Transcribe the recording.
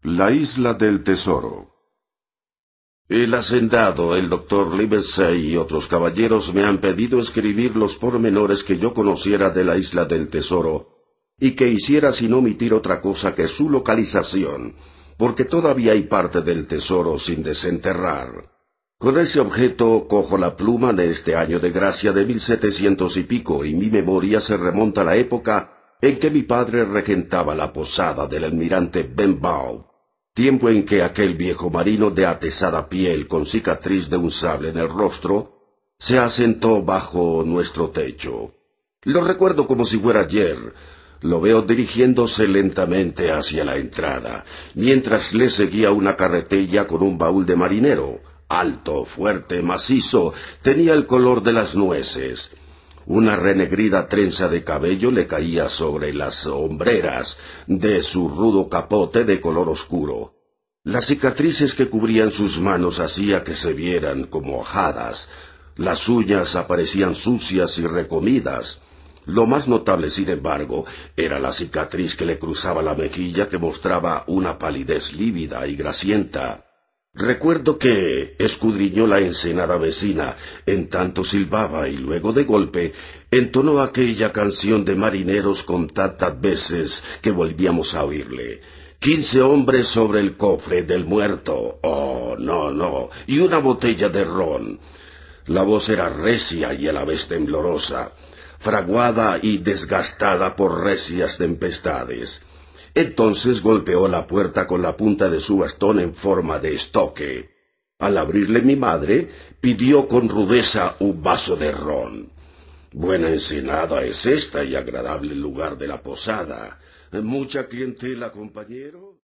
La isla del tesoro. El hacendado, el doctor Livesey y otros caballeros me han pedido escribir los pormenores que yo conociera de la isla del tesoro, y que hiciera sin omitir otra cosa que su localización, porque todavía hay parte del tesoro sin desenterrar. Con ese objeto cojo la pluma de este año de gracia de 1700 y pico, y mi memoria se remonta a la época en que mi padre regentaba la posada del almirante Benbow, tiempo en que aquel viejo marino de atezada piel con cicatriz de un sable en el rostro se asentó bajo nuestro techo. Lo recuerdo como si fuera ayer. Lo veo dirigiéndose lentamente hacia la entrada, mientras le seguía una carretilla con un baúl de marinero. Alto, fuerte, macizo, tenía el color de las nueces. Una renegrida trenza de cabello le caía sobre las hombreras de su rudo capote de color oscuro. Las cicatrices que cubrían sus manos hacía que se vieran como ajadas. Las uñas aparecían sucias y recomidas. Lo más notable, sin embargo, era la cicatriz que le cruzaba la mejilla, que mostraba una palidez lívida y grasienta. Recuerdo que escudriñó la ensenada vecina, en tanto silbaba, y luego de golpe entonó aquella canción de marineros con tantas veces que volvíamos a oírle. 15 hombres sobre el cofre del muerto. Oh, no, y una botella de ron. La voz era recia y a la vez temblorosa, fraguada y desgastada por recias tempestades. Entonces golpeó la puerta con la punta de su bastón en forma de estoque. Al abrirle mi madre, pidió con rudeza un vaso de ron. Buena ensenada es esta y agradable lugar de la posada. Mucha clientela, compañero.